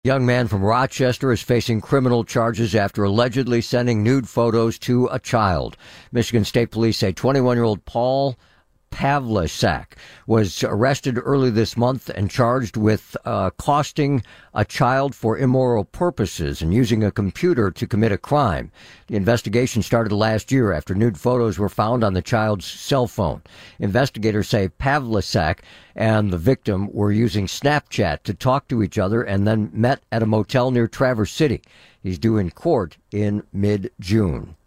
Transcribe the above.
Young man from Rochester is facing criminal charges after allegedly sending nude photos to a child. Michigan State Police say 21-year-old Paul Pavlicek was arrested early this month and charged with costing a child for immoral purposes and using a computer to commit a crime. The investigation started last year after nude photos were found on the child's cell phone. Investigators say Pavlicek and the victim were using Snapchat to talk to each other and then met at a motel near Traverse City. He's due in court in mid-June.